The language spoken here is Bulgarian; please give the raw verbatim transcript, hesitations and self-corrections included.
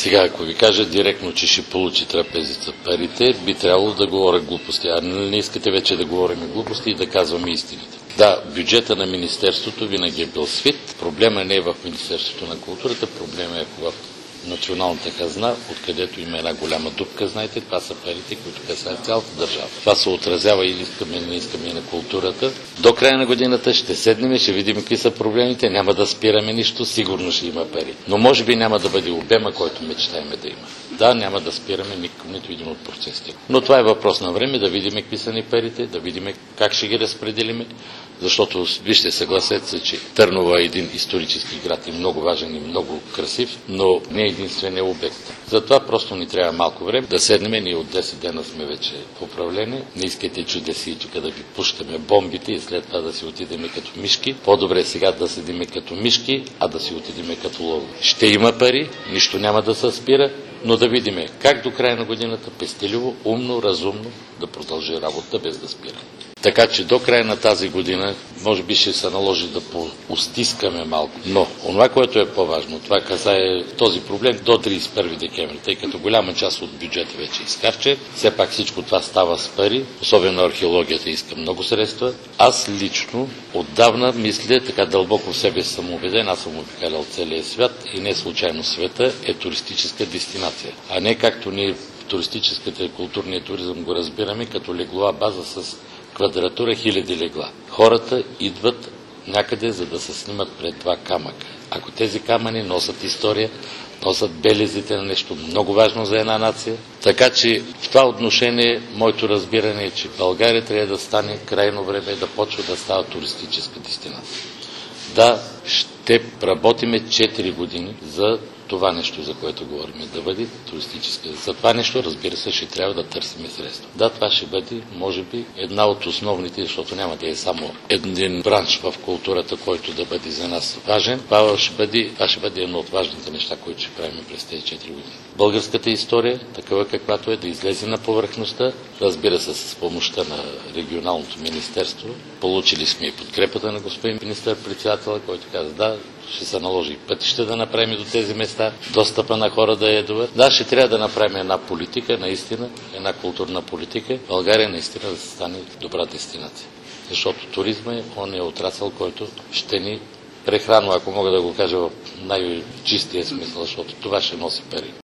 Сега, ако ви кажа директно, че ще получи трапезица парите, би трябвало да говоря глупости. А не искате вече да говорим глупости и да казваме истините. Да, бюджета на Министерството винаги е бил свит. Проблема не е в Министерството на културата, проблема е в националната хазна, откъдето има една голяма дупка, знаете, това са парите, които касаят цялата държава. Това се отразява или искаме, не искаме на културата. До края на годината ще седнем, ще видим какви са проблемите, няма да спираме нищо, сигурно ще има пари. Но може би няма да бъде обема, който мечтаеме да има. Да, няма да спираме никой, нито един от процесите. Но това е въпрос на време, да видим какви са ни парите, да видим как ще ги разпределиме. Защото, вижте, съгласете се, че Търново е един исторически град и много важен и много красив, но не е единствения обект. Затова просто ни трябва малко време да седнем. Ние от десет дена сме вече в управление. Не искайте чудеси и тук да ви пущаме бомбите и след това да си отидеме като мишки. По-добре е сега да седиме като мишки, а да си отидеме като лови. Ще има пари, нищо няма да се спира, но да видим как до края на годината пестеливо, умно, разумно да продължи работа без да спира. Така че до края на тази година може би ще се наложи да поустискаме малко. Но онова, което е по-важно, това касае този проблем до тридесет и първи декември, тъй като голяма част от бюджета вече е изкарче. Все пак всичко това става с пари, особено археологията иска много средства. Аз лично отдавна мисля, така дълбоко в себе съм убеден, аз съм обикалял целия свят и не случайно света е туристическа дестинация, а не както ние туристическата и културния туризъм го разбираме като леглова база с квадратура хиляди легла. Хората идват някъде, за да се снимат пред два камъка. Ако тези камъни носят история, носят белезите на нещо много важно за една нация. Така че в това отношение моето разбиране е, че България трябва да стане крайно време да почва да става туристическа дестинация. Да, ще работиме четири години за това нещо, за което говорим, да бъде туристическа. За това нещо, разбира се, ще трябва да търсим средства. Да, това ще бъде, може би, една от основните, защото няма да е само един бранш в културата, който да бъде за нас важен. Това ще бъде, това ще бъде едно от важните неща, които ще правим през тези четири години. Българската история, такава каквато е, да излезе на повърхността, разбира се, с помощта на регионалното министерство. Получили сме и подкрепата на господин министър-председател, който каза, да, ще се наложи пътища да направим до тези места, достъпа на хора да е добър. Да, ще трябва да направим една политика, наистина, една културна политика. България наистина да стане добра дестинация. Защото туризма е, он е отрасъл, който ще ни прехранва, ако мога да го кажа в най-чистия смисъл, защото това ще носи пари.